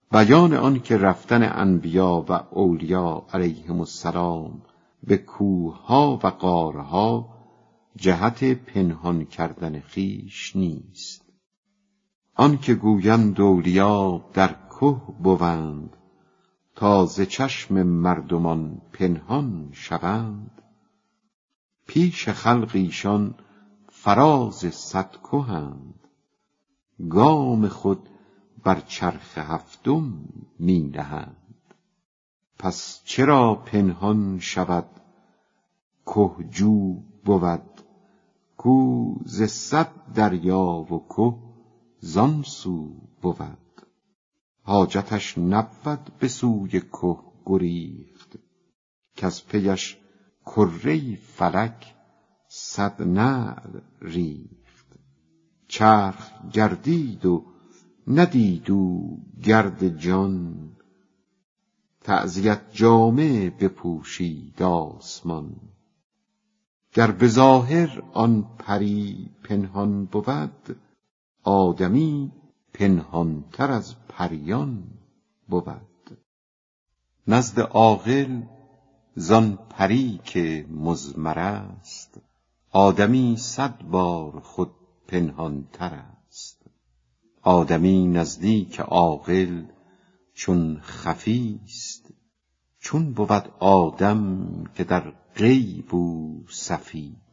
بیان آن که رفتن انبیا و اولیا علیهم السلام به کوه‌ها و غارها جهت پنهان کردن خویش نیست. آن که گویند اولیا در که بوند، تا ز چشم مردمان پنهان شوند. پیش خلق ایشان فراز 100 کهند، گام خود بر چرخ 7 می نهند. پس چرا پنهان شود که جو بود، کو ز 100 دریا و که زان سو بود. حاجتش نبود به سوی که گریخت، کز پیش کره فلک 100 نعل ریخت. چرخ گردید و ندید او گرد جان، تعزیت جامه بپوشید آسمان. گر به ظاهر آن پری پنهان بود، آدمی پنهان تر از پریان بود. نزد عاقل زان پری که مضمر است، آدمی 100 بار خود پنهان تر است. آدمی نزدیک عاقل چون خفی است، چون بود آدم که در غیب او صفی